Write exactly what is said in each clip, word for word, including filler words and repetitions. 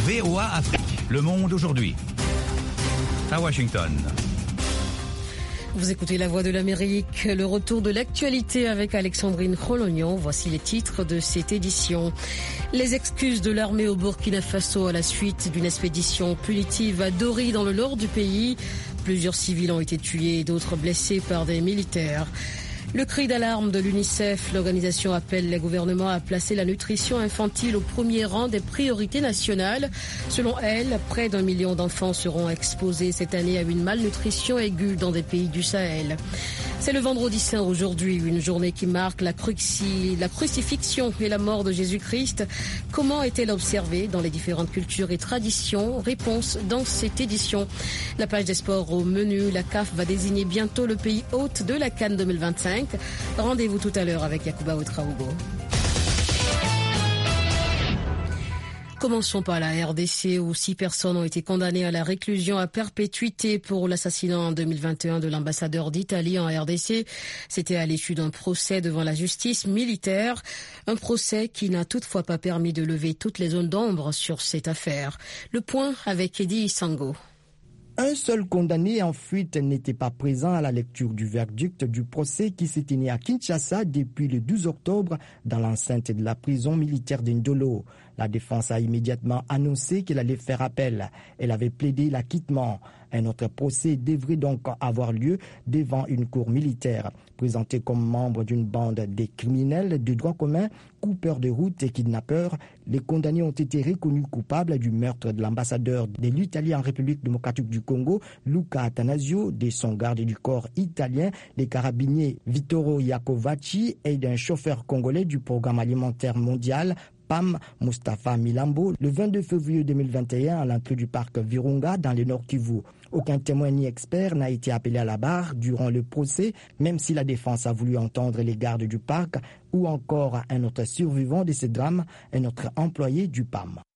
V O A Afrique. Le monde aujourd'hui. À Washington. Vous écoutez La Voix de l'Amérique, le retour de l'actualité avec Alexandrine Kholognon. Voici les titres de cette édition. Les excuses de l'armée au Burkina Faso à la suite d'une expédition punitive à Dori dans le nord du pays. Plusieurs civils ont été tués et d'autres blessés par des militaires. Le cri d'alarme de l'UNICEF, l'organisation appelle les gouvernements à placer la nutrition infantile au premier rang des priorités nationales. Selon elle, près d'un million d'enfants seront exposés cette année à une malnutrition aiguë dans des pays du Sahel. C'est le vendredi saint aujourd'hui, une journée qui marque la, cruci... la crucifixion et la mort de Jésus-Christ. Comment est-elle observée dans les différentes cultures et traditions? Réponse dans cette édition. La page des sports au menu, la C A F va désigner bientôt le pays hôte de la CAN deux mille vingt-cinq. Rendez-vous tout à l'heure avec Yacouba Ouedraogo. Commençons par la R D C où six personnes ont été condamnées à la réclusion à perpétuité pour l'assassinat en deux mille vingt et un de l'ambassadeur d'Italie en R D C. C'était à l'issue d'un procès devant la justice militaire. Un procès qui n'a toutefois pas permis de lever toutes les zones d'ombre sur cette affaire. Le point avec Eddie Sango. Un seul condamné en fuite n'était pas présent à la lecture du verdict du procès qui s'est tenu à Kinshasa depuis le douze octobre dans l'enceinte de la prison militaire d'Indolo. La défense a immédiatement annoncé qu'elle allait faire appel. Elle avait plaidé l'acquittement. Un autre procès devrait donc avoir lieu devant une cour militaire. Présentés comme membres d'une bande de criminels de droit commun, coupeurs de route et kidnappeurs, les condamnés ont été reconnus coupables du meurtre de l'ambassadeur de l'Italie en République démocratique du Congo, Luca Attanasio, de son garde du corps italien, les carabiniers Vittoro Iacovacci et d'un chauffeur congolais du programme alimentaire mondial, P A M, Mustapha Milambo, le vingt-deux février deux mille vingt et un à l'entrée du parc Virunga dans le Nord Kivu. Aucun témoin ni expert n'a été appelé à la barre durant le procès, même si la défense a voulu entendre les gardes du parc ou encore un autre survivant de ce drame, un autre employé du P A M.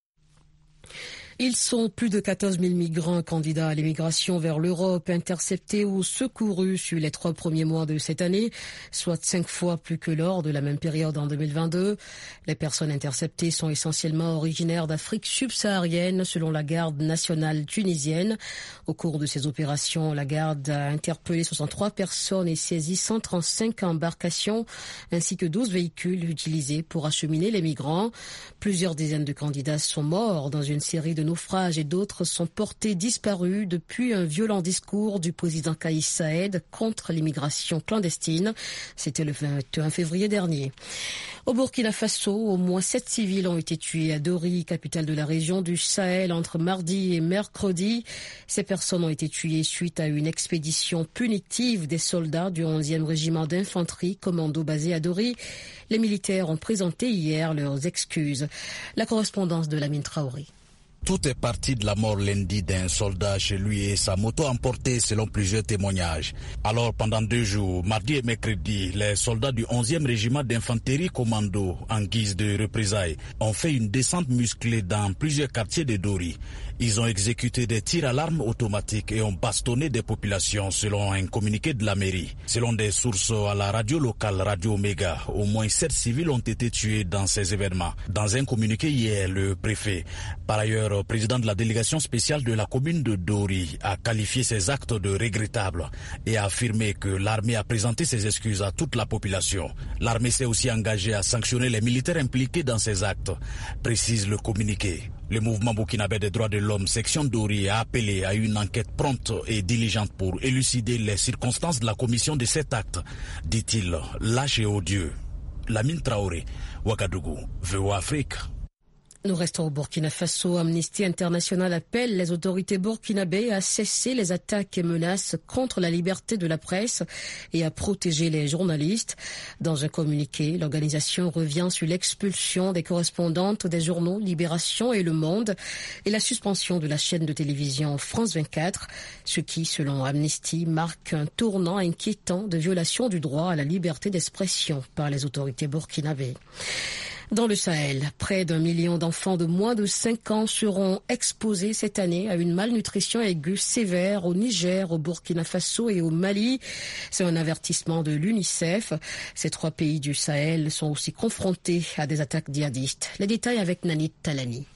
Ils sont plus de quatorze mille migrants candidats à l'immigration vers l'Europe interceptés ou secourus sur les trois premiers mois de cette année, soit cinq fois plus que lors de la même période en deux mille vingt-deux. Les personnes interceptées sont essentiellement originaires d'Afrique subsaharienne, selon la garde nationale tunisienne. Au cours de ces opérations, la garde a interpellé soixante-trois personnes et saisi cent trente-cinq embarcations, ainsi que douze véhicules utilisés pour acheminer les migrants. Plusieurs dizaines de candidats sont morts dans une série de naufrages et d'autres sont portés disparus depuis un violent discours du président Kais Saied contre l'immigration clandestine. C'était le vingt et un février dernier. Au Burkina Faso, au moins sept civils ont été tués à Dori, capitale de la région du Sahel, entre mardi et mercredi. Ces personnes ont été tuées suite à une expédition punitive des soldats du onzième régiment d'infanterie commando basé à Dori. Les militaires ont présenté hier leurs excuses. La correspondance de Lamine Traoré. Tout est parti de la mort lundi d'un soldat chez lui et sa moto emportée selon plusieurs témoignages. Alors pendant deux jours, mardi et mercredi, les soldats du onzième régiment d'infanterie commando, en guise de représailles, ont fait une descente musclée dans plusieurs quartiers de Dori. Ils ont exécuté des tirs à l'arme automatique et ont bastonné des populations selon un communiqué de la mairie. Selon des sources à la radio locale Radio Omega, au moins sept civils ont été tués dans ces événements. Dans un communiqué hier, le préfet, par ailleurs le président de la délégation spéciale de la commune de Dori, a qualifié ces actes de regrettables et a affirmé que l'armée a présenté ses excuses à toute la population. L'armée s'est aussi engagée à sanctionner les militaires impliqués dans ces actes, précise le communiqué. Le mouvement burkinabé des droits de l'homme, section Dori, a appelé à une enquête prompte et diligente pour élucider les circonstances de la commission de cet acte, dit-il, lâche et odieux. Lamine Traoré, Ouagadougou, V O A Afrique. Nous restons au Burkina Faso. Amnesty International appelle les autorités burkinabées à cesser les attaques et menaces contre la liberté de la presse et à protéger les journalistes. Dans un communiqué, l'organisation revient sur l'expulsion des correspondantes des journaux Libération et Le Monde et la suspension de la chaîne de télévision France vingt-quatre, ce qui, selon Amnesty, marque un tournant inquiétant de violation du droit à la liberté d'expression par les autorités burkinabées. Dans le Sahel, près d'un million d'enfants de moins de cinq ans seront exposés cette année à une malnutrition aiguë sévère au Niger, au Burkina Faso et au Mali. C'est un avertissement de l'UNICEF. Ces trois pays du Sahel sont aussi confrontés à des attaques djihadistes. Les détails avec Nanit Talani.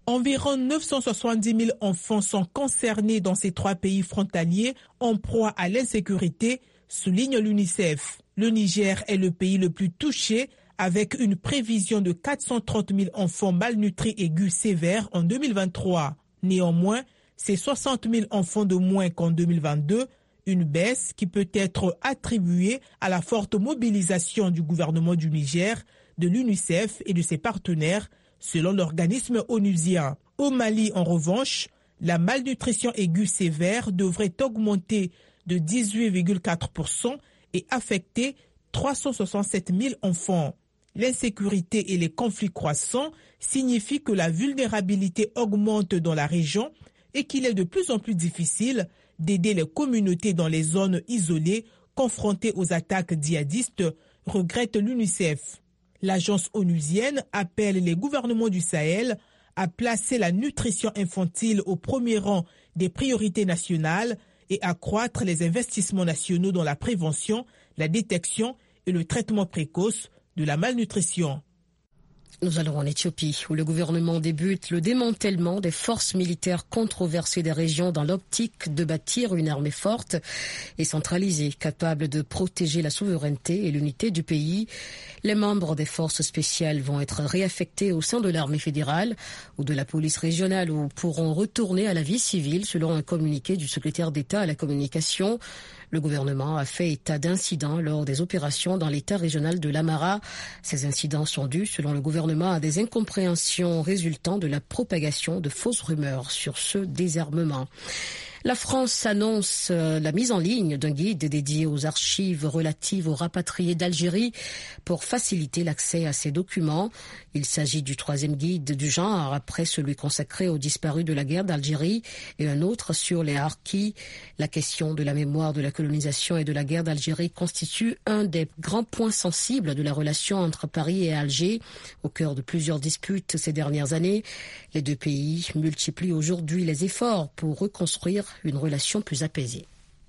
Environ neuf cent soixante-dix mille enfants sont concernés dans ces trois pays frontaliers en proie à l'insécurité, souligne l'UNICEF. Le Niger est le pays le plus touché, avec une prévision de quatre cent trente mille enfants malnutris aigus sévères en deux mille vingt-trois. Néanmoins, c'est soixante mille enfants de moins qu'en deux mille vingt-deux, une baisse qui peut être attribuée à la forte mobilisation du gouvernement du Niger, de l'UNICEF et de ses partenaires, selon l'organisme onusien. Au Mali, en revanche, la malnutrition aiguë sévère devrait augmenter de dix-huit virgule quatre pour cent et affecter trois cent soixante-sept mille enfants. L'insécurité et les conflits croissants signifient que la vulnérabilité augmente dans la région et qu'il est de plus en plus difficile d'aider les communautés dans les zones isolées confrontées aux attaques djihadistes, regrette l'UNICEF. L'agence onusienne appelle les gouvernements du Sahel à placer la nutrition infantile au premier rang des priorités nationales et accroître les investissements nationaux dans la prévention, la détection et le traitement précoce de la malnutrition. Nous allons en Éthiopie, où le gouvernement débute le démantèlement des forces militaires controversées des régions dans l'optique de bâtir une armée forte et centralisée, capable de protéger la souveraineté et l'unité du pays. Les membres des forces spéciales vont être réaffectés au sein de l'armée fédérale ou de la police régionale ou pourront retourner à la vie civile, selon un communiqué du secrétaire d'État à la communication. Le gouvernement a fait état d'incidents lors des opérations dans l'état régional de l'Amara. Ces incidents sont dus, selon le gouvernement, à des incompréhensions résultant de la propagation de fausses rumeurs sur ce désarmement. La France annonce la mise en ligne d'un guide dédié aux archives relatives aux rapatriés d'Algérie pour faciliter l'accès à ces documents. Il s'agit du troisième guide du genre après celui consacré aux disparus de la guerre d'Algérie et un autre sur les harkis. La question de la mémoire de la colonisation et de la guerre d'Algérie constitue un des grands points sensibles de la relation entre Paris et Alger, au cœur de plusieurs disputes ces dernières années. Les deux pays multiplient aujourd'hui les efforts pour reconstruire une relation plus apaisée.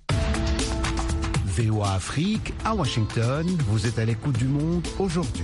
V O A Afrique, à Washington, vous êtes à l'écoute du monde aujourd'hui.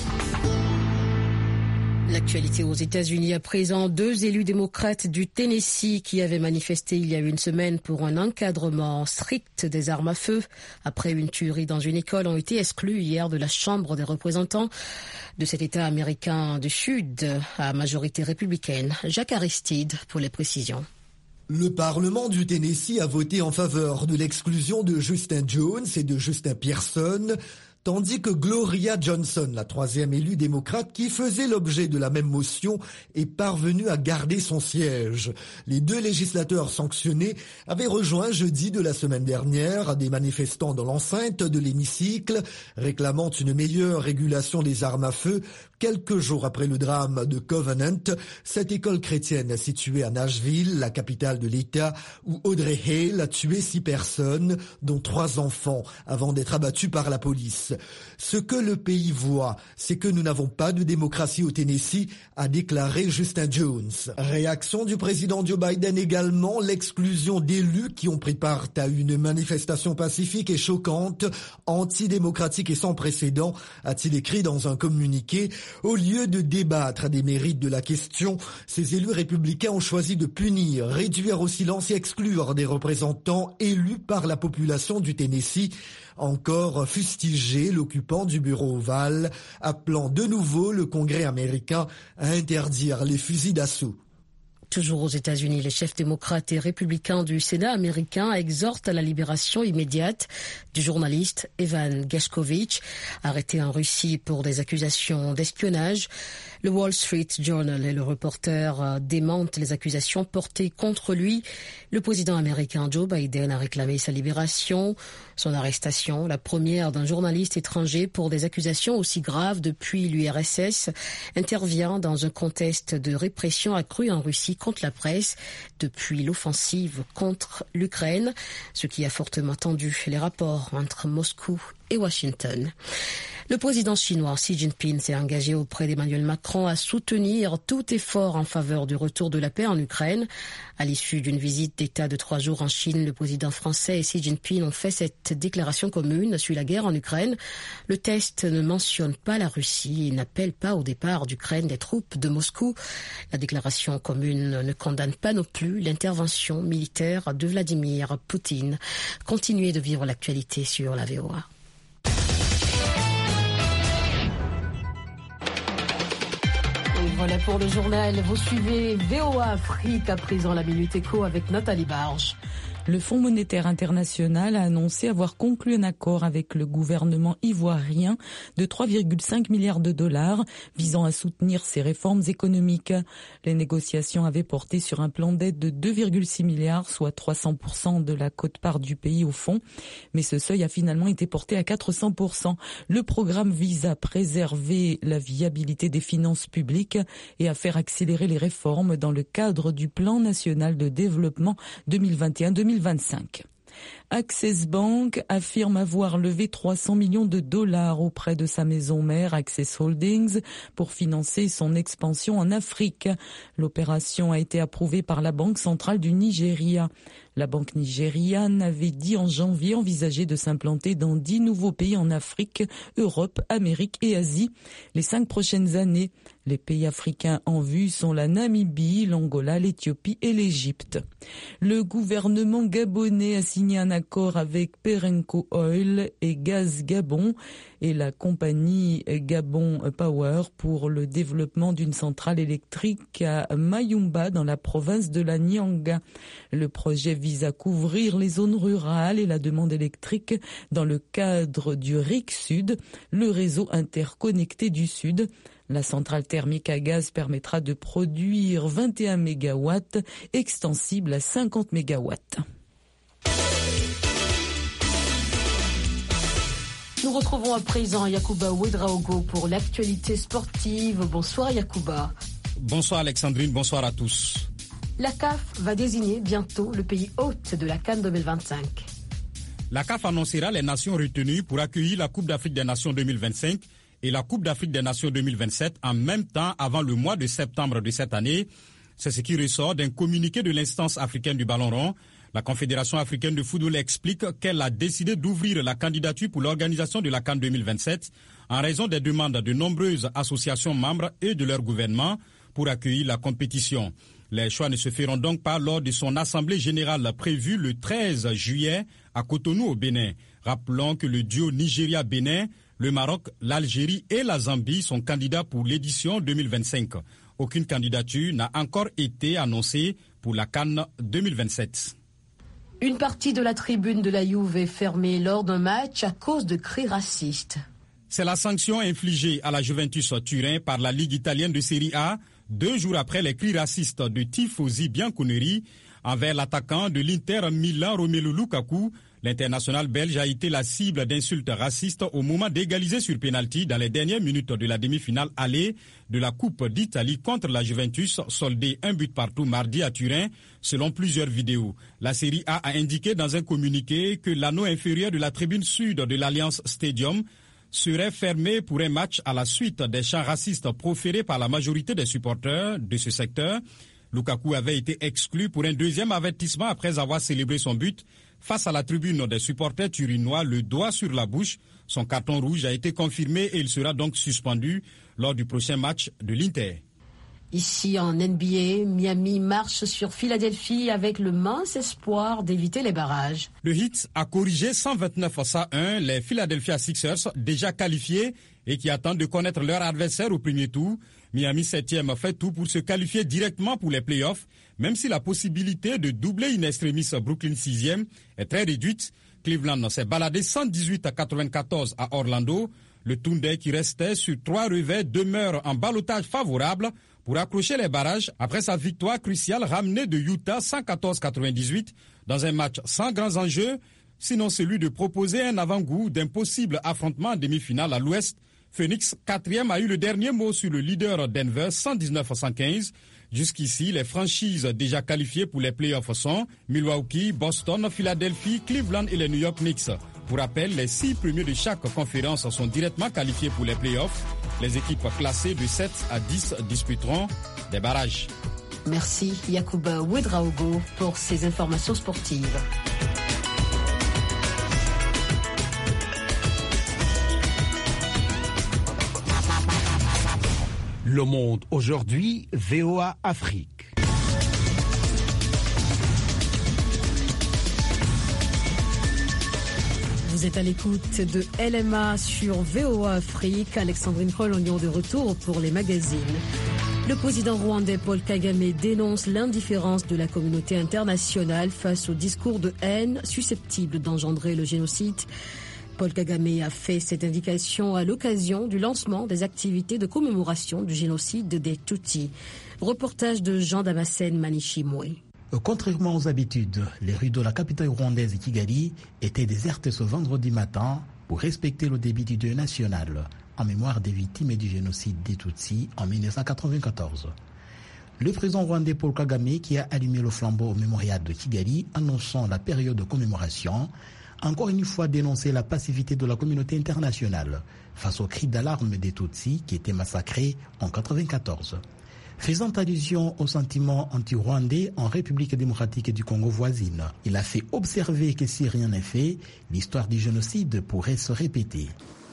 L'actualité aux États-Unis à présent, deux élus démocrates du Tennessee qui avaient manifesté il y a une semaine pour un encadrement strict des armes à feu après une tuerie dans une école ont été exclus hier de la Chambre des représentants de cet État américain du Sud à majorité républicaine. Jacques Aristide pour les précisions. Le Parlement du Tennessee a voté en faveur de l'exclusion de Justin Jones et de Justin Pearson, tandis que Gloria Johnson, la troisième élue démocrate qui faisait l'objet de la même motion, est parvenue à garder son siège. Les deux législateurs sanctionnés avaient rejoint jeudi de la semaine dernière des manifestants dans l'enceinte de l'hémicycle, réclamant une meilleure régulation des armes à feu. Quelques jours après le drame de Covenant, cette école chrétienne située à Nashville, la capitale de l'État, où Audrey Hale a tué six personnes, dont trois enfants, avant d'être abattu par la police. Ce que le pays voit, c'est que nous n'avons pas de démocratie au Tennessee, a déclaré Justin Jones. Réaction du président Joe Biden également, l'exclusion d'élus qui ont pris part à une manifestation pacifique et choquante, antidémocratique et sans précédent, a-t-il écrit dans un communiqué. Au lieu de débattre des mérites de la question, ces élus républicains ont choisi de punir, réduire au silence et exclure des représentants élus par la population du Tennessee. Encore fustigé l'occupant du bureau ovale, appelant de nouveau le Congrès américain à interdire les fusils d'assaut. Toujours aux États-Unis, les chefs démocrates et républicains du Sénat américain exhortent à la libération immédiate du journaliste Evan Gershkovich, arrêté en Russie pour des accusations d'espionnage. Le Wall Street Journal et le reporter démentent les accusations portées contre lui. Le président américain Joe Biden a réclamé sa libération. Son arrestation, la première d'un journaliste étranger pour des accusations aussi graves depuis l'U R S S, intervient dans un contexte de répression accrue en Russie contre la presse depuis l'offensive contre l'Ukraine, ce qui a fortement tendu les rapports entre Moscou et Washington. Le président chinois Xi Jinping s'est engagé auprès d'Emmanuel Macron à soutenir tout effort en faveur du retour de la paix en Ukraine. À l'issue d'une visite d'État de trois jours en Chine, le président français et Xi Jinping ont fait cette déclaration commune sur la guerre en Ukraine. Le texte ne mentionne pas la Russie et n'appelle pas au départ d'Ukraine des troupes de Moscou. La déclaration commune ne condamne pas non plus l'intervention militaire de Vladimir Poutine. Continuez de vivre l'actualité sur la V O A. Voilà pour le journal. Vous suivez V O A Afrique, à présent la Minute Éco avec Nathalie Barge. Le Fonds monétaire international a annoncé avoir conclu un accord avec le gouvernement ivoirien de trois virgule cinq milliards de dollars visant à soutenir ses réformes économiques. Les négociations avaient porté sur un plan d'aide de deux virgule six milliards, soit trois cents pour cent de la quote-part du pays au fonds. Mais ce seuil a finalement été porté à quatre cents pour cent. Le programme vise à préserver la viabilité des finances publiques et à faire accélérer les réformes dans le cadre du plan national de développement deux mille vingt et un deux mille vingt-cinq. Access Bank affirme avoir levé trois cents millions de dollars auprès de sa maison mère Access Holdings pour financer son expansion en Afrique. L'opération a été approuvée par la Banque centrale du Nigeria. La banque nigériane avait dit en janvier envisager de s'implanter dans dix nouveaux pays en Afrique, Europe, Amérique et Asie les cinq prochaines années. Les pays africains en vue sont la Namibie, l'Angola, l'Éthiopie et l'Égypte. Le gouvernement gabonais a signé un accord avec Perenco Oil et Gaz Gabon et la compagnie Gabon Power pour le développement d'une centrale électrique à Mayumba dans la province de la Nyanga. Le projet vise à couvrir les zones rurales et la demande électrique dans le cadre du R I C Sud, le réseau interconnecté du Sud. La centrale thermique à gaz permettra de produire vingt et un mégawatts, extensible à cinquante mégawatts. Nous retrouvons à présent Yacouba Ouedraogo pour l'actualité sportive. Bonsoir Yacouba. Bonsoir Alexandrine, bonsoir à tous. La C A F va désigner bientôt le pays hôte de la CAN deux mille vingt-cinq. La C A F annoncera les nations retenues pour accueillir la Coupe d'Afrique des Nations deux mille vingt-cinq et la Coupe d'Afrique des Nations deux mille vingt-sept en même temps avant le mois de septembre de cette année. C'est ce qui ressort d'un communiqué de l'instance africaine du ballon rond. La Confédération africaine de football explique qu'elle a décidé d'ouvrir la candidature pour l'organisation de la CAN deux mille vingt-sept en raison des demandes de nombreuses associations membres et de leur gouvernement pour accueillir la compétition. Les choix ne se feront donc pas lors de son assemblée générale prévue le treize juillet à Cotonou au Bénin. Rappelons que le duo Nigeria-Bénin, le Maroc, l'Algérie et la Zambie sont candidats pour l'édition deux mille vingt-cinq. Aucune candidature n'a encore été annoncée pour la CAN deux mille vingt-sept. Une partie de la tribune de la Juve est fermée lors d'un match à cause de cris racistes. C'est la sanction infligée à la Juventus Turin par la Ligue italienne de Serie A, deux jours après les cris racistes de tifosi bianconeri envers l'attaquant de l'Inter Milan Romelu Lukaku. L'international belge a été la cible d'insultes racistes au moment d'égaliser sur pénalty dans les dernières minutes de la demi-finale aller de la Coupe d'Italie contre la Juventus, soldée un but partout mardi à Turin, selon plusieurs vidéos. La Serie A a indiqué dans un communiqué que l'anneau inférieur de la tribune sud de l'Alliance Stadium serait fermé pour un match à la suite des chants racistes proférés par la majorité des supporters de ce secteur. Lukaku avait été exclu pour un deuxième avertissement après avoir célébré son but. Face à la tribune des supporters turinois, le doigt sur la bouche, son carton rouge a été confirmé et il sera donc suspendu lors du prochain match de l'Inter. Ici en N B A, Miami marche sur Philadelphie avec le mince espoir d'éviter les barrages. Le Heat a corrigé cent vingt-neuf à cent un les Philadelphia Sixers déjà qualifiés et qui attendent de connaître leur adversaire au premier tour. Miami septième fait tout pour se qualifier directement pour les playoffs, même si la possibilité de doubler in extremis Brooklyn sixième est très réduite. Cleveland s'est baladé cent dix-huit à quatre-vingt-quatorze à Orlando. Le Thunder qui restait sur trois revers demeure en ballottage favorable pour accrocher les barrages après sa victoire cruciale ramenée de Utah cent quatorze à quatre-vingt-dix-huit dans un match sans grands enjeux, sinon celui de proposer un avant-goût d'un possible affrontement en demi-finale à l'Ouest. Phoenix, quatrième, a eu le dernier mot sur le leader Denver, cent dix-neuf à cent quinze. Jusqu'ici, les franchises déjà qualifiées pour les playoffs sont Milwaukee, Boston, Philadelphie, Cleveland et les New York Knicks. Pour rappel, les six premiers de chaque conférence sont directement qualifiés pour les playoffs. Les équipes classées de sept à dix disputeront des barrages. Merci Yacouba Ouedraogo pour ces informations sportives. Le Monde aujourd'hui, V O A Afrique. Vous êtes à l'écoute de L M A sur V O A Afrique. Alexandrine Rolognon de retour pour les magazines. Le président rwandais Paul Kagame dénonce l'indifférence de la communauté internationale face au discours de haine susceptible d'engendrer le génocide. Paul Kagame a fait cette indication à l'occasion du lancement des activités de commémoration du génocide des Tutsis. Reportage de Jean Damascène Manichimwe. Contrairement aux habitudes, les rues de la capitale rwandaise Kigali étaient désertes ce vendredi matin pour respecter le début du deuil national en mémoire des victimes du génocide des Tutsis en mille neuf cent quatre-vingt-quatorze. Le président rwandais Paul Kagame, qui a allumé le flambeau au mémorial de Kigali, annonçant la période de commémoration, a encore une fois dénoncé la passivité de la communauté internationale face aux cris d'alarme des Tutsis qui étaient massacrés en mille neuf cent quatre-vingt-quatorze. Faisant allusion aux sentiments anti-rwandais en République démocratique du Congo voisine, il a fait observer que si rien n'est fait, l'histoire du génocide pourrait se répéter.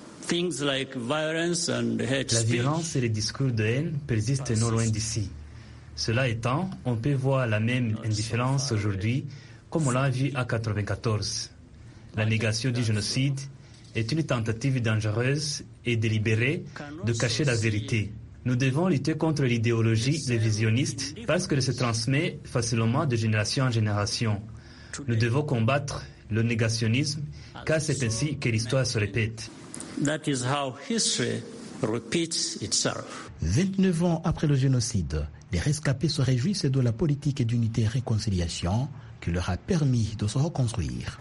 La violence et les discours de haine persistent non loin d'ici. Cela étant, on peut voir la même indifférence aujourd'hui comme on l'a vu à mille neuf cent quatre-vingt-quatorze. La négation du génocide est une tentative dangereuse et délibérée de cacher la vérité. Nous devons lutter contre l'idéologie révisionniste parce qu'elle se transmet facilement de génération en génération. Nous devons combattre le négationnisme car c'est ainsi que l'histoire se répète. That is how history repeats itself. vingt-neuf ans après le génocide, les rescapés se réjouissent de la politique d'unité et réconciliation qui leur a permis de se reconstruire.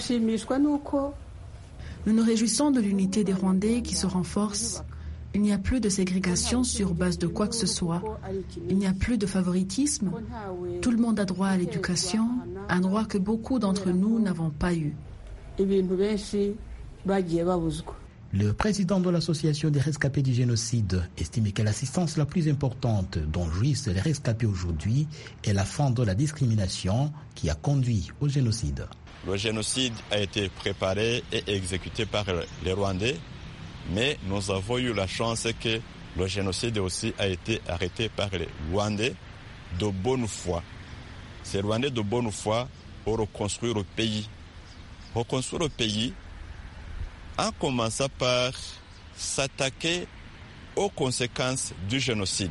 Nous nous réjouissons de l'unité des Rwandais qui se renforce. Il n'y a plus de ségrégation sur base de quoi que ce soit. Il n'y a plus de favoritisme. Tout le monde a droit à l'éducation, un droit que beaucoup d'entre nous n'avons pas eu. Le président de l'association des rescapés du génocide estime que l'assistance la plus importante dont jouissent les rescapés aujourd'hui est la fin de la discrimination qui a conduit au génocide. Le génocide a été préparé et exécuté par les Rwandais, mais nous avons eu la chance que le génocide aussi a été arrêté par les Rwandais de bonne foi. Ces Rwandais de bonne foi ont reconstruit le pays. Reconstruire le pays en commençant par s'attaquer aux conséquences du génocide.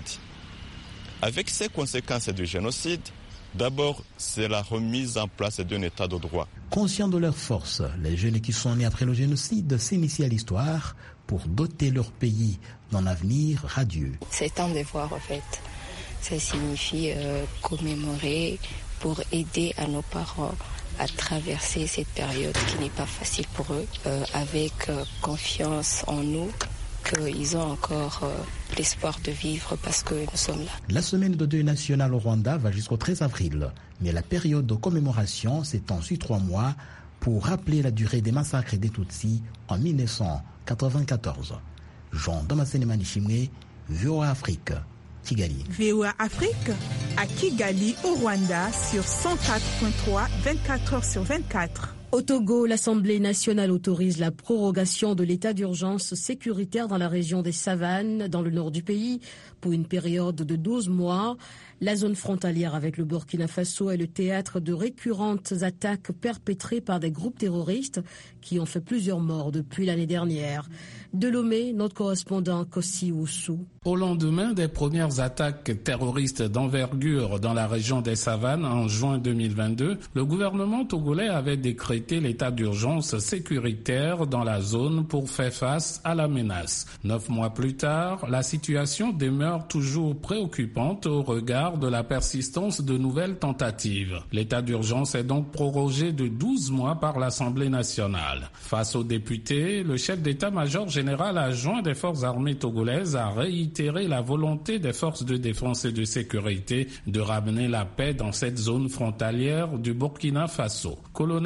Avec ces conséquences du génocide, d'abord, c'est la remise en place d'un état de droit. Conscients de leurs forces, les jeunes qui sont nés après le génocide s'initient à l'histoire pour doter leur pays d'un avenir radieux. C'est un devoir en fait. Ça signifie euh, commémorer pour aider à nos parents à traverser cette période qui n'est pas facile pour eux, euh, avec euh, confiance en nous, qu'ils ont encore euh, l'espoir de vivre parce que nous sommes là. La semaine de deuil national au Rwanda va jusqu'au treize avril, mais la période de commémoration s'étend sur trois mois pour rappeler la durée des massacres des Tutsis en mille neuf cent quatre-vingt-quatorze. Jean Damascène Manichimwe, V O A Afrique. Kigali. V O A Afrique à Kigali au Rwanda sur cent quatre virgule trois, vingt-quatre heures sur vingt-quatre. Au Togo, l'Assemblée nationale autorise la prorogation de l'état d'urgence sécuritaire dans la région des Savanes, dans le nord du pays, pour une période de douze mois. La zone frontalière avec le Burkina Faso est le théâtre de récurrentes attaques perpétrées par des groupes terroristes qui ont fait plusieurs morts depuis l'année dernière. De Lomé, notre correspondant Kossi Oussou. Au lendemain des premières attaques terroristes d'envergure dans la région des Savanes en juin deux mille vingt-deux, le gouvernement togolais avait décrété l'état d'urgence sécuritaire dans la zone pour faire face à la menace. Neuf mois plus tard, la situation demeure toujours préoccupante au regard de la persistance de nouvelles tentatives. L'état d'urgence est donc prorogé de douze mois par l'Assemblée nationale. Face aux députés, le chef d'état-major général adjoint des forces armées togolaises a réitéré la volonté des forces de défense et de sécurité de ramener la paix dans cette zone frontalière du Burkina Faso. Colonel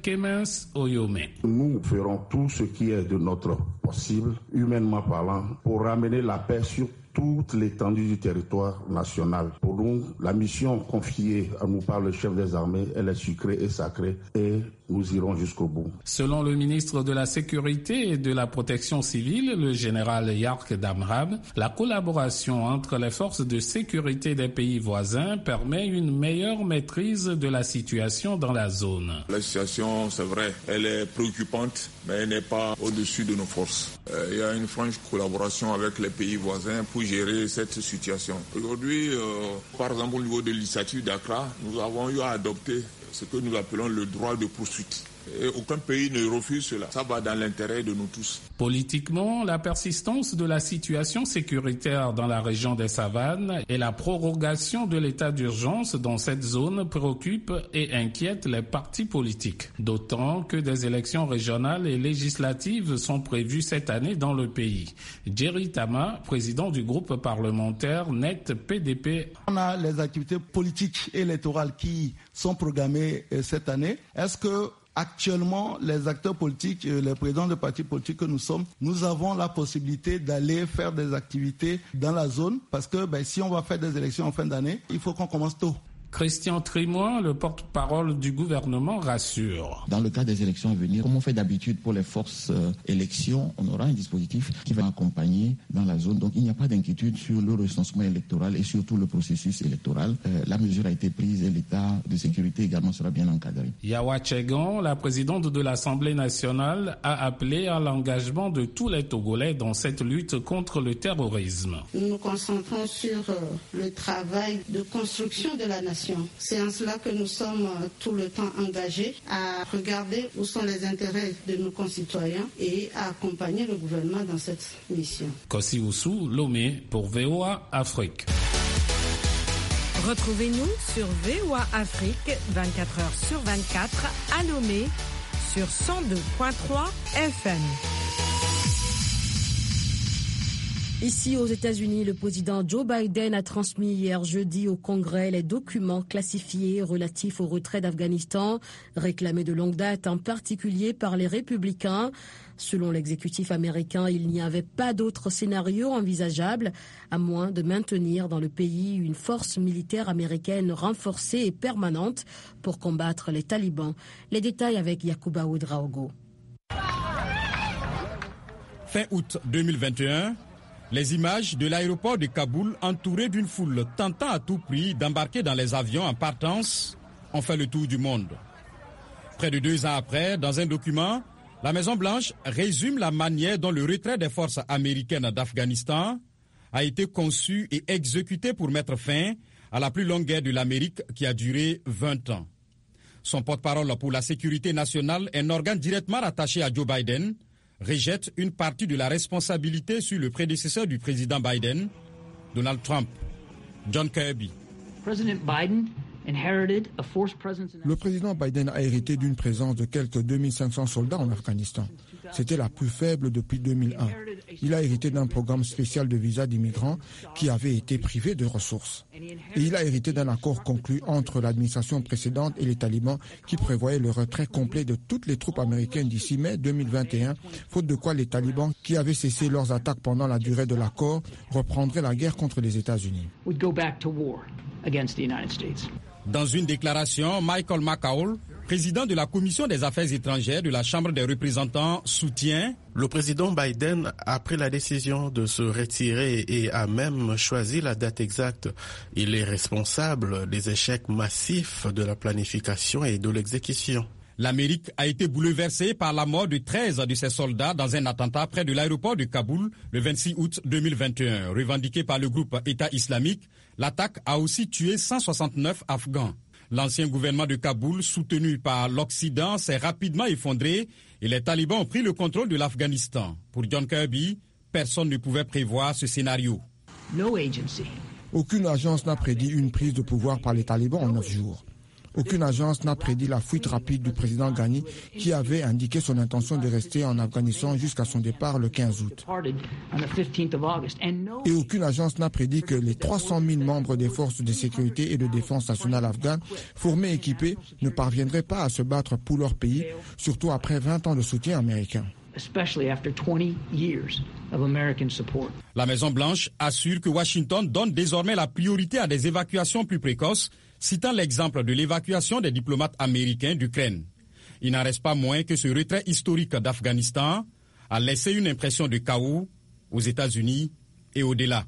Clemens Oyome. Nous ferons tout ce qui est de notre possible, humainement parlant, pour ramener la paix sur toute l'étendue du territoire national. Pour nous, la mission confiée à nous par le chef des armées, elle est sucrée et sacrée et nous irons jusqu'au bout. Selon le ministre de la Sécurité et de la Protection civile, le général Yark Damrab, la collaboration entre les forces de sécurité des pays voisins permet une meilleure maîtrise de la situation dans la zone. La situation, c'est vrai, elle est préoccupante, mais elle n'est pas au-dessus de nos forces. Euh, il y a une franche collaboration avec les pays voisins pour gérer cette situation. Aujourd'hui, euh, par exemple au niveau de l'initiative d'Accra, nous avons eu à adopter ce que nous appelons le droit de poursuite. Et aucun pays ne refuse cela. Ça va dans l'intérêt de nous tous. Politiquement, la persistance de la situation sécuritaire dans la région des Savanes et la prorogation de l'état d'urgence dans cette zone préoccupent et inquiètent les partis politiques. D'autant que des élections régionales et législatives sont prévues cette année dans le pays. Jerry Tama, président du groupe parlementaire Net P D P. On a les activités politiques et électorales qui sont programmées cette année. Est-ce que actuellement, les acteurs politiques, les présidents de partis politiques que nous sommes, nous avons la possibilité d'aller faire des activités dans la zone parce que ben, si on va faire des élections en fin d'année, il faut qu'on commence tôt. Christian Trimoin, le porte-parole du gouvernement, rassure. Dans le cas des élections à venir, comme on fait d'habitude pour les forces euh, élections, on aura un dispositif qui va accompagner dans la zone. Donc il n'y a pas d'inquiétude sur le recensement électoral et surtout le processus électoral. Euh, la mesure a été prise et l'état de sécurité également sera bien encadré. Yawa Chegon, la présidente de l'Assemblée nationale, a appelé à l'engagement de tous les Togolais dans cette lutte contre le terrorisme. Nous nous concentrons sur euh, le travail de construction de la nation. C'est en cela que nous sommes tout le temps engagés à regarder où sont les intérêts de nos concitoyens et à accompagner le gouvernement dans cette mission. Kossi Oussou, Lomé pour V O A Afrique. Retrouvez-nous sur V O A Afrique vingt-quatre heures sur vingt-quatre à Lomé sur cent deux virgule trois F M. Ici aux États-Unis, le président Joe Biden a transmis hier jeudi au Congrès les documents classifiés relatifs au retrait d'Afghanistan, réclamés de longue date, en particulier par les républicains. Selon l'exécutif américain, il n'y avait pas d'autre scénario envisageable, à moins de maintenir dans le pays une force militaire américaine renforcée et permanente pour combattre les talibans. Les détails avec Yacouba Ouedraogo. Fin août deux mille vingt et un, les images de l'aéroport de Kaboul entouré d'une foule tentant à tout prix d'embarquer dans les avions en partance ont fait le tour du monde. Près de deux ans après, dans un document, la Maison-Blanche résume la manière dont le retrait des forces américaines d'Afghanistan a été conçu et exécuté pour mettre fin à la plus longue guerre de l'Amérique qui a duré vingt ans. Son porte-parole pour la sécurité nationale, un organe directement rattaché à Joe Biden, rejette une partie de la responsabilité sur le prédécesseur du président Biden, Donald Trump, John Kirby. Le président Biden a hérité d'une présence de quelques deux mille cinq cents soldats en Afghanistan. C'était la plus faible depuis deux mille un. Il a hérité d'un programme spécial de visa d'immigrants qui avait été privé de ressources. Et il a hérité d'un accord conclu entre l'administration précédente et les talibans qui prévoyait le retrait complet de toutes les troupes américaines d'ici mai deux mille vingt et un, faute de quoi les talibans, qui avaient cessé leurs attaques pendant la durée de l'accord, reprendraient la guerre contre les États-Unis. Dans une déclaration, Michael McCaul, président de la Commission des Affaires étrangères de la Chambre des représentants, soutient. Le président Biden a pris la décision de se retirer et a même choisi la date exacte. Il est responsable des échecs massifs de la planification et de l'exécution. L'Amérique a été bouleversée par la mort de treize de ses soldats dans un attentat près de l'aéroport de Kaboul le vingt-six août deux mille vingt et un. Revendiqué par le groupe État islamique, l'attaque a aussi tué cent soixante-neuf Afghans. L'ancien gouvernement de Kaboul, soutenu par l'Occident, s'est rapidement effondré et les talibans ont pris le contrôle de l'Afghanistan. Pour John Kirby, personne ne pouvait prévoir ce scénario. Aucune agence n'a prédit une prise de pouvoir par les talibans en neuf jours. Aucune agence n'a prédit la fuite rapide du président Ghani qui avait indiqué son intention de rester en Afghanistan jusqu'à son départ le quinze août. Et aucune agence n'a prédit que les trois cent mille membres des forces de sécurité et de défense nationale afghanes, formés et équipés, ne parviendraient pas à se battre pour leur pays, surtout après vingt ans de soutien américain. La Maison-Blanche assure que Washington donne désormais la priorité à des évacuations plus précoces, citant l'exemple de l'évacuation des diplomates américains d'Ukraine. Il n'en reste pas moins que ce retrait historique d'Afghanistan a laissé une impression de chaos aux États-Unis et au-delà.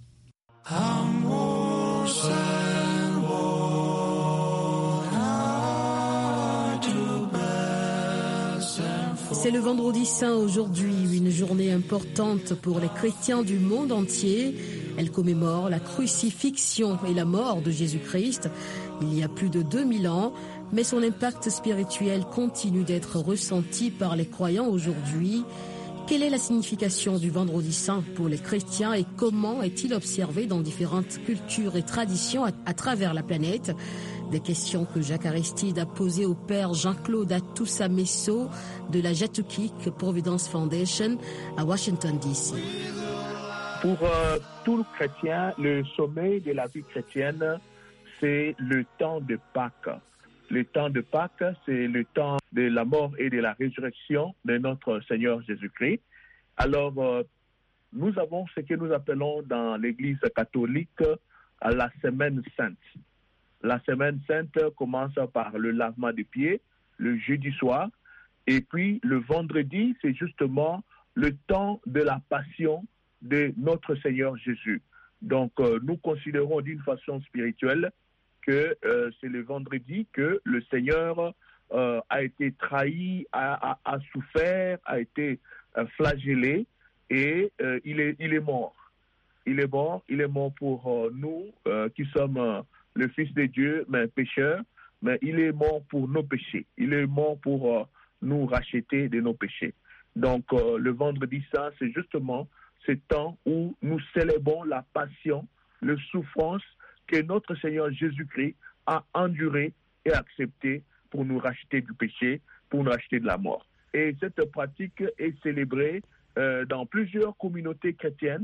C'est le vendredi saint aujourd'hui, une journée importante pour les chrétiens du monde entier. Elle commémore la crucifixion et la mort de Jésus-Christ il y a plus de deux mille ans, mais son impact spirituel continue d'être ressenti par les croyants aujourd'hui. Quelle est la signification du vendredi saint pour les chrétiens et comment est-il observé dans différentes cultures et traditions à, à travers la planète? Des questions que Jacques Aristide a posées au père Jean-Claude Atoussa-Messo de la Jatukik Providence Foundation à Washington, D C. Pour euh, tout chrétien, le sommet de la vie chrétienne, c'est le temps de Pâques. Le temps de Pâques, c'est le temps de la mort et de la résurrection de notre Seigneur Jésus-Christ. Alors, euh, nous avons ce que nous appelons dans l'Église catholique à la Semaine Sainte. La Semaine Sainte commence par le lavement des pieds, le jeudi soir, et puis le vendredi, c'est justement le temps de la passion de notre Seigneur Jésus. Donc, euh, nous considérons d'une façon spirituelle que euh, c'est le vendredi que le Seigneur euh, a été trahi, a, a, a souffert, a été euh, flagellé, et euh, il est, il est mort. Il est mort, il est mort pour euh, nous euh, qui sommes euh, le Fils de Dieu, mais pécheur, mais il est mort pour nos péchés. Il est mort pour euh, nous racheter de nos péchés. Donc, euh, le vendredi saint, c'est justement ce temps où nous célébrons la passion, la souffrance que notre Seigneur Jésus-Christ a enduré et accepté pour nous racheter du péché, pour nous racheter de la mort. Et cette pratique est célébrée euh, dans plusieurs communautés chrétiennes.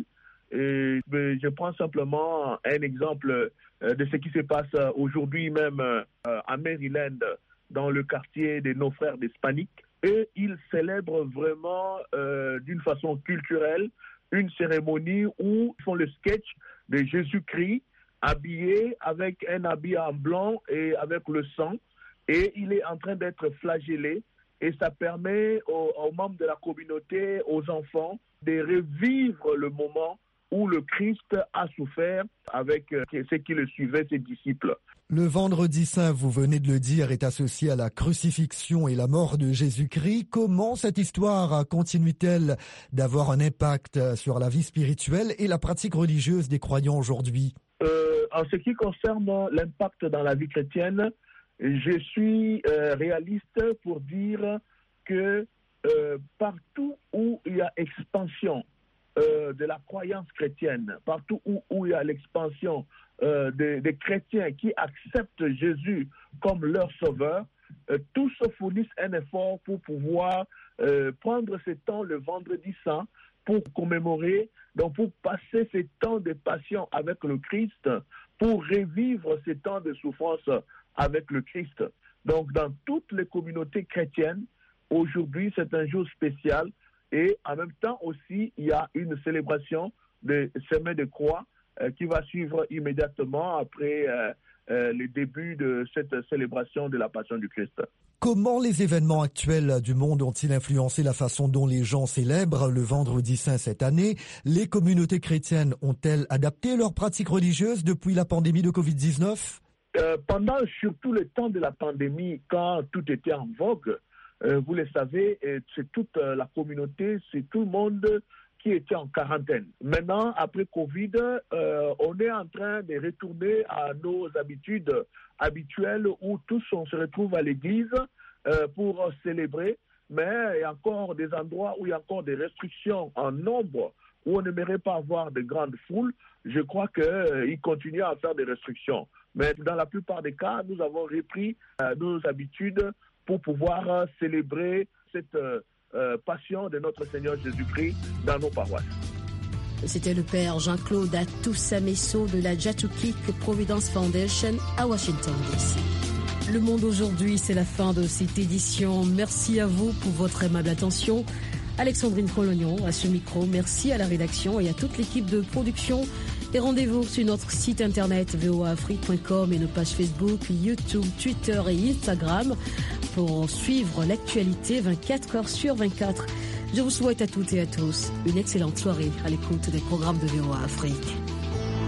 Et je prends simplement un exemple de ce qui se passe aujourd'hui même à Maryland, dans le quartier de nos frères hispaniques. Et ils célèbrent vraiment euh, d'une façon culturelle une cérémonie où ils font le sketch de Jésus-Christ habillé avec un habit en blanc et avec le sang. Et il est en train d'être flagellé. Et ça permet aux, aux membres de la communauté, aux enfants, de revivre le moment où le Christ a souffert avec ceux qui le suivaient, ses disciples. Le vendredi saint, vous venez de le dire, est associé à la crucifixion et la mort de Jésus-Christ. Comment cette histoire continue-t-elle d'avoir un impact sur la vie spirituelle et la pratique religieuse des croyants aujourd'hui? euh, En ce qui concerne l'impact dans la vie chrétienne, je suis euh, réaliste pour dire que euh, partout où il y a expansion Euh, de la croyance chrétienne, partout où, où il y a l'expansion euh, des, des chrétiens qui acceptent Jésus comme leur sauveur, euh, tous se fournissent un effort pour pouvoir euh, prendre ce temps le vendredi saint pour commémorer, donc pour passer ces temps de passion avec le Christ, pour revivre ces temps de souffrance avec le Christ. Donc dans toutes les communautés chrétiennes, aujourd'hui c'est un jour spécial. Et en même temps aussi, il y a une célébration de Semaine de Croix euh, qui va suivre immédiatement après euh, euh, le début de cette célébration de la Passion du Christ. Comment les événements actuels du monde ont-ils influencé la façon dont les gens célèbrent le vendredi saint cette année? Les communautés chrétiennes ont-elles adapté leurs pratiques religieuses depuis la pandémie de covid dix-neuf? euh, Pendant surtout le temps de la pandémie, quand tout était en vogue, Euh, vous le savez, c'est toute euh, la communauté, c'est tout le monde qui était en quarantaine. Maintenant, après Covid, euh, on est en train de retourner à nos habitudes habituelles où tous on se retrouve à l'église euh, pour célébrer, mais il y a encore des endroits où il y a encore des restrictions en nombre, où on n'aimerait pas avoir de grandes foules. Je crois qu'ils euh, continuent à faire des restrictions. Mais dans la plupart des cas, nous avons repris euh, nos habitudes pour pouvoir euh, célébrer cette euh, euh, passion de notre Seigneur Jésus-Christ dans nos paroisses. C'était le père Jean-Claude Atoussa-Messo de la Jatukik Providence Foundation à Washington, D C. Le Monde aujourd'hui, c'est la fin de cette édition. Merci à vous pour votre aimable attention. Alexandrine Colognon à ce micro. Merci à la rédaction et à toute l'équipe de production. Et rendez-vous sur notre site internet v o a afrique point com et nos pages Facebook, YouTube, Twitter et Instagram pour suivre l'actualité vingt-quatre heures sur vingt-quatre. Je vous souhaite à toutes et à tous une excellente soirée à l'écoute des programmes de V O A Afrique.